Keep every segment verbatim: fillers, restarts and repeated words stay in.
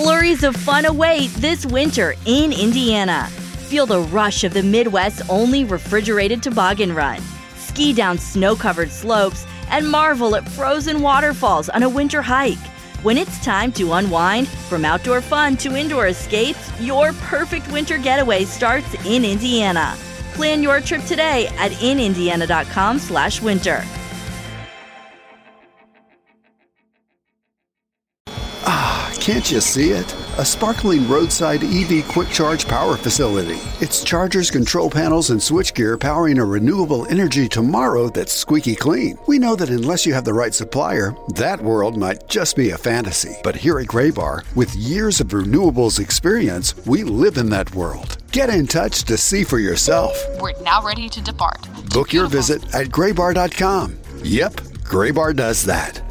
Flurries of fun await this winter in Indiana. Feel the rush of the Midwest's only refrigerated toboggan run. Ski down snow-covered slopes and marvel at frozen waterfalls on a winter hike. When it's time to unwind, from outdoor fun to indoor escapes, your perfect winter getaway starts in Indiana. Plan your trip today at in indiana dot com slash winter. Ah, can't you see it? A sparkling roadside E V quick charge power facility. It's chargers, control panels, and switchgear powering a renewable energy tomorrow that's squeaky clean. We know that unless you have the right supplier, that world might just be a fantasy. But here at Graybar, with years of renewables experience, we live in that world. Get in touch to see for yourself. We're now ready to depart. Book your visit at graybar dot com. Yep, Graybar does that.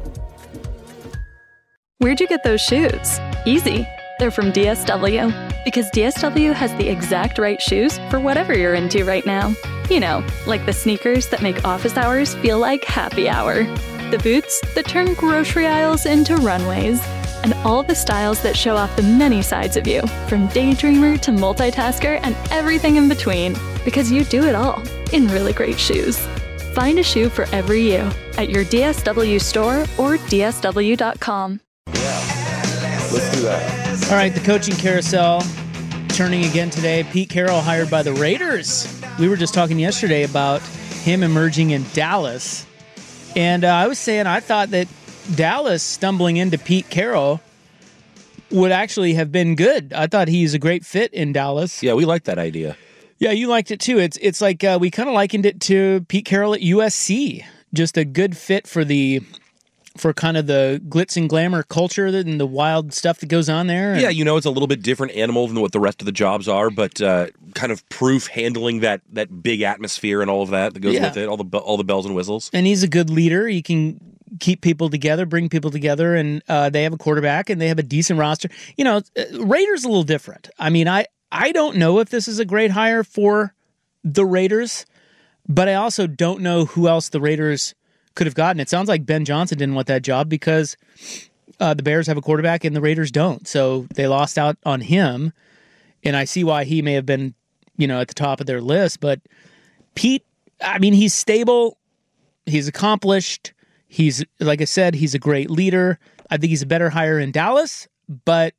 Where'd you get those shoes? Easy. They're from D S W. Because D S W has the exact right shoes for whatever you're into right now. You know, like the sneakers that make office hours feel like happy hour. The boots that turn grocery aisles into runways. And all the styles that show off the many sides of you, from daydreamer to multitasker and everything in between. Because you do it all in really great shoes. Find a shoe for every you at your D S W store or D S W dot com. Let's do that. All right, the coaching carousel turning again today. Pete Carroll hired by the Raiders. We were just talking yesterday about him emerging in Dallas. And uh, I was saying I thought that Dallas stumbling into Pete Carroll would actually have been good. I thought he's a great fit in Dallas. Yeah, we like that idea. Yeah, you liked it too. It's it's like uh, we kind of likened it to Pete Carroll at U S C. Just a good fit for the for kind of the glitz and glamour culture and the wild stuff that goes on there. Yeah, you know, it's a little bit different animal than what the rest of the jobs are, but uh, kind of proof handling that that big atmosphere and all of that that goes Yeah. with it, all the all the bells and whistles. And he's a good leader. He can keep people together, bring people together, and uh, they have a quarterback and they have a decent roster. You know, Raiders a little different. I mean, I, I don't know if this is a great hire for the Raiders, but I also don't know who else the Raiders could have gotten. It sounds like Ben Johnson didn't want that job because uh, the Bears have a quarterback and the Raiders don't. So they lost out on him, and I see why he may have been, you know, at the top of their list. But Pete, I mean, he's stable, he's accomplished, he's, like I said, he's a great leader. I think he's a better hire in Dallas, but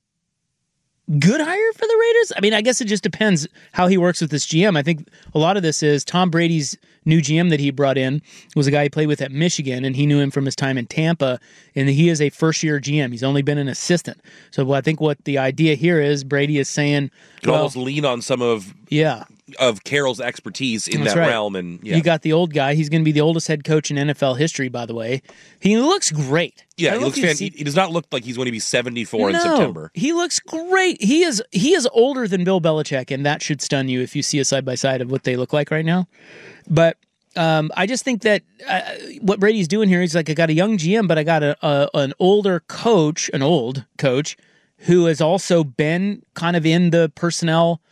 good hire for the Raiders? I mean, I guess it just depends how he works with this G M. I think a lot of this is Tom Brady's new G M that he brought in was a guy he played with at Michigan, and he knew him from his time in Tampa, and he is a first-year G M. He's only been an assistant. So I think what the idea here is, Brady is saying... Could well, almost lean on some of yeah. of Carroll's expertise in That's that right. realm. And yeah. You got the old guy. He's going to be the oldest head coach in N F L history, by the way. He looks great. Yeah, I he don't looks know if fan- you've he, seen- he does not look like he's going to be seventy-four no, in September. He looks great. He is he is older than Bill Belichick, and that should stun you if you see a side-by-side of what they look like right now. But um, I just think that uh, what Brady's doing here, he's like, I got a young G M, but I got a, a an older coach, an old coach, who has also been kind of in the personnel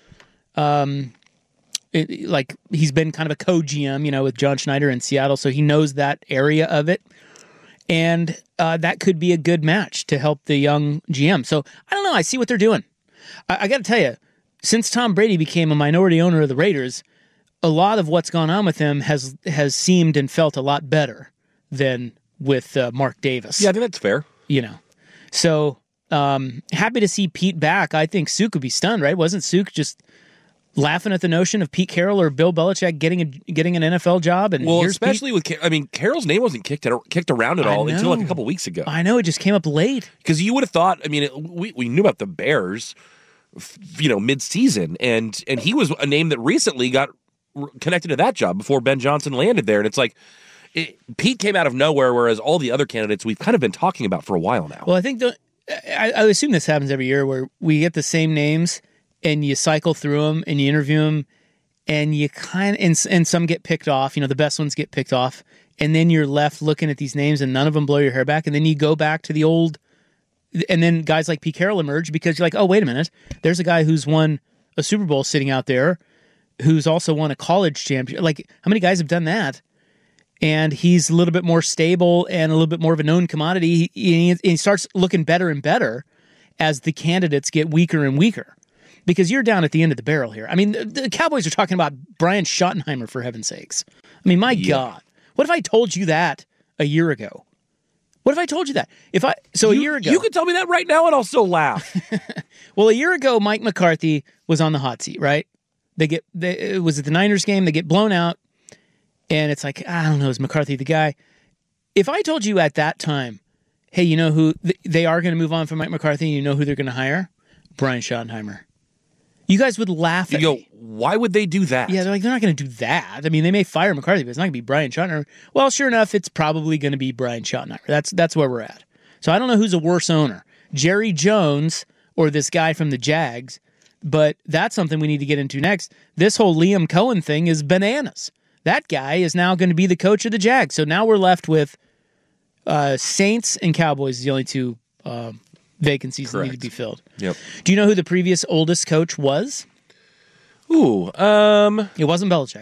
um It, like he's been kind of a co-G M, you know, with John Schneider in Seattle, so he knows that area of it, and uh, that could be a good match to help the young G M. So I don't know. I see what they're doing. I, I got to tell you, since Tom Brady became a minority owner of the Raiders, a lot of what's gone on with him has has seemed and felt a lot better than with uh, Mark Davis. Yeah, I think that's fair. You know, so um, happy to see Pete back. I think Suk would be stunned, right? Wasn't Suk just laughing at the notion of Pete Carroll or Bill Belichick getting a, getting an N F L job? And Well, here's especially Pete. with, I mean, Carroll's name wasn't kicked at, kicked around at I all until like know. a couple weeks ago. I know, it just came up late. Because you would have thought, I mean, it, we, we knew about the Bears, f- you know, mid-season, and and he was a name that recently got r- connected to that job before Ben Johnson landed there. And it's like, it, Pete came out of nowhere, whereas all the other candidates we've kind of been talking about for a while now. Well, I think the, I, I assume this happens every year where we get the same names and you cycle through them and you interview them and you kind of, and, and some get picked off, you know, the best ones get picked off, and then you're left looking at these names and none of them blow your hair back, and then you go back to the old, and then guys like Pete Carroll emerge because you're like, oh, wait a minute, there's a guy who's won a Super Bowl sitting out there who's also won a college championship. Like, how many guys have done that? And he's a little bit more stable and a little bit more of a known commodity. He, he, he starts looking better and better. as the candidates get weaker and weaker. Because you're down at the end of the barrel here. I mean, the, the Cowboys are talking about Brian Schottenheimer, for heaven's sakes. I mean, my yeah. God. What if I told you that a year ago? What if I told you that? If I So you, a year ago... You could tell me that right now and I'll still laugh. Well, a year ago, Mike McCarthy was on the hot seat, right? They get... They, it was at the Niners game. They get blown out. And it's like, I don't know, is McCarthy the guy? If I told you at that time, hey, you know who... They are going to move on from Mike McCarthy, and you know who they're going to hire? Brian Schottenheimer. You guys would laugh at you go, me. Why would they do that? Yeah, they're like, they're not going to do that. I mean, they may fire McCarthy, but it's not going to be Brian Schottenheimer. Well, sure enough, it's probably going to be Brian Schottenheimer. That's that's where we're at. So I don't know who's a worse owner, Jerry Jones or this guy from the Jags, but that's something we need to get into next. This whole Liam Cohen thing is bananas. That guy is now going to be the coach of the Jags. So now we're left with uh, Saints and Cowboys, the only two uh, vacancies Correct. that need to be filled. Yep. Do you know who the previous oldest coach was? Ooh, um, It wasn't Belichick.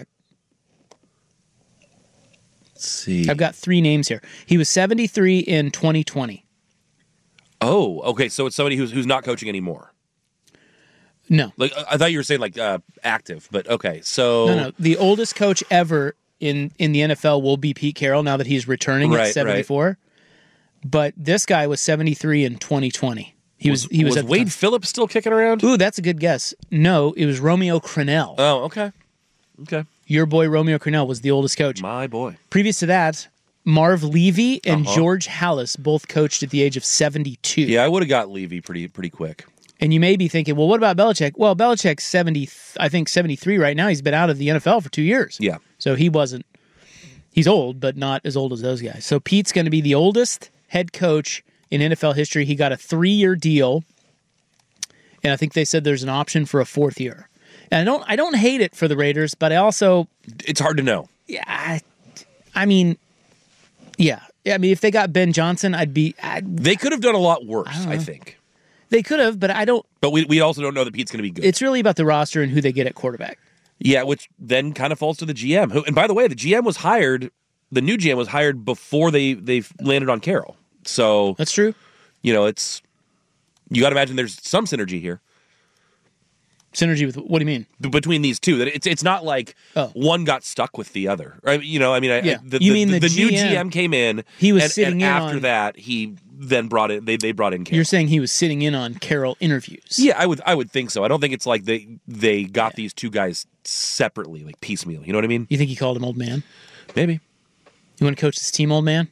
let's see. I've got three names here. He was seventy-three in twenty twenty. Oh, okay. So it's somebody who's who's not coaching anymore. No. Like I thought you were saying like uh, active, but okay. So No, no. The oldest coach ever in, in the N F L will be Pete Carroll now that he's returning Right, at seventy-four. Right. But this guy was seventy-three in twenty twenty. He was, was he was, was at the Wade time. Phillips still kicking around? Ooh, that's a good guess. No, it was Romeo Crennel. Oh, okay. Okay. Your boy Romeo Crennel was the oldest coach. My boy. Previous to that, Marv Levy and Uh-huh. George Halas both coached at the age of seventy-two. Yeah, I would have got Levy pretty pretty quick. And you may be thinking, well, what about Belichick? Well, Belichick's seventy, I think seventy-three right now. He's been out of the N F L for two years. Yeah. So he wasn't, he's old, but not as old as those guys. So Pete's going to be the oldest head coach in N F L history. He got a three-year deal, and I think they said there's an option for a fourth year. And I don't, I don't hate it for the Raiders, but I also, It's hard to know. yeah, I, I mean, yeah, I mean, if they got Ben Johnson, I'd be, I'd, They could have done a lot worse, I don't I, know. think. they could have, but I don't. But we we also don't know that Pete's going to be good. It's really about the roster and who they get at quarterback. Yeah, which then kind of falls to the G M. Who, and by the way, the G M was hired. The new G M was hired before they they landed on Carroll. So That's true. you know, it's you got to imagine there's some synergy here Synergy with what do you mean? b- between these two. That it's it's not like Oh. one got stuck with the other. Right? You know, I mean, I, Yeah. I, the, You the, mean the, the new G M G M came in. He was and, sitting and in after on- that he then brought it. They they brought in Carroll. You're saying he was sitting in on Carroll interviews. Yeah, I would I would think so. I don't think it's like they they got these two guys separately, like piecemeal. You know what I mean? You think he called him old man? Maybe. You want to coach this team, old man?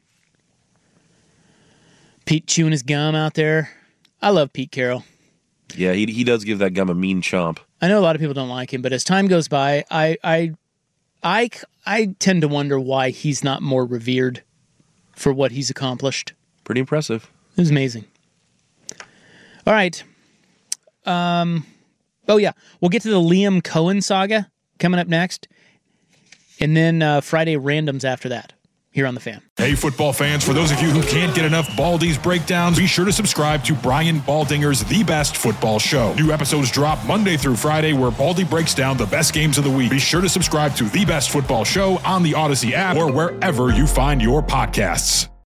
Pete chewing his gum out there. I love Pete Carroll. Yeah, he he does give that gum a mean chomp. I know a lot of people don't like him, but as time goes by, I I I, I tend to wonder why he's not more revered for what he's accomplished. Pretty impressive. It was amazing. All right. Um. Oh, yeah. We'll get to the Liam Cohen saga coming up next. And then uh, Friday randoms after that here on The Fan. Hey, football fans, for those of you who can't get enough Baldy's breakdowns, be sure to subscribe to Brian Baldinger's The Best Football Show. New episodes drop Monday through Friday where Baldy breaks down the best games of the week. Be sure to subscribe to The Best Football Show on the Odyssey app or wherever you find your podcasts.